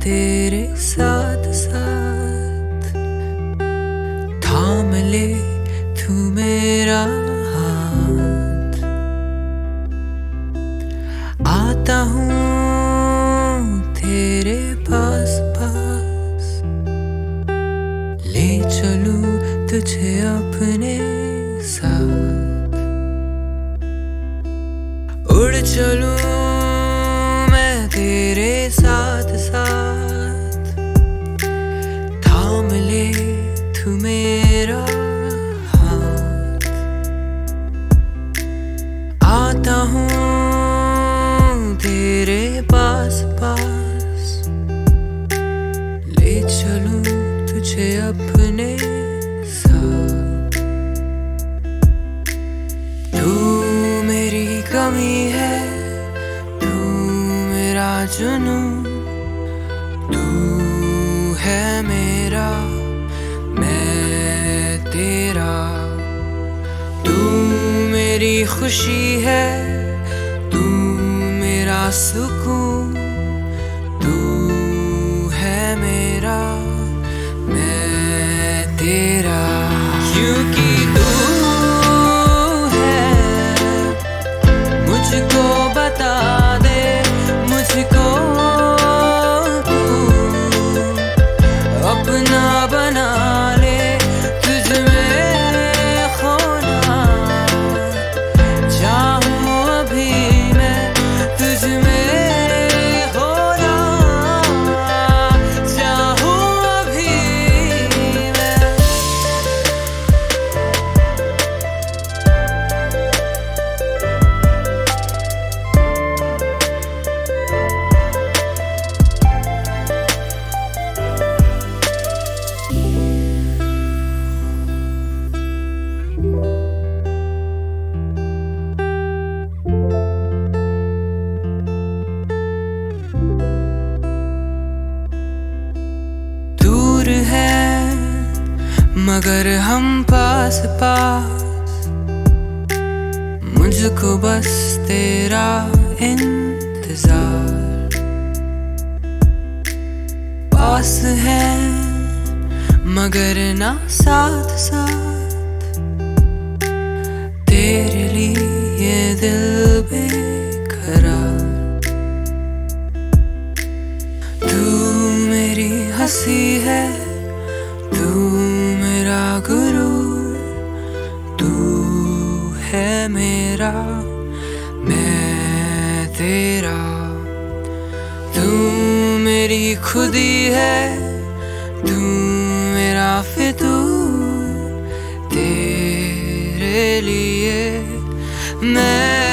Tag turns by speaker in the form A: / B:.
A: तेरे साथ साथ, थाम ले तू मेरा हाथ। आता हूँ तेरे पास पास, ले चलूं तुझे अपने साथ। उड़ चलूं मैं तेरे साथ साथ, थाम ले तू मेरा हाथ। आता हूँ तेरे पास पास, ले चलूं तुझे अपने साथ। तू मेरी कमी है, तू मेरा जुनून, तू है मेरा, मैं तेरा। तू मेरी खुशी है, तू मेरा सुकून, तू है मेरा, मैं तेरा। क्योंकि तू है, मुझको बता दे, मुझको तू अपना बना ले। तुझ में खोना चाहूं अभी मैं, तुझ में खोना चाहूं अभी मैं। दूर है मगर हम पास पास, मुझको बस तेरा इंतजार। पास है मगर ना साथ साथ, तेरे लिए दिल बेकरार। तू मेरी हंसी है, तू मेरा गुरूर, तू है मेरा, मैं तेरा। तू मेरी खुदी है, तू मेरा फितूर, तेरे लिए मैं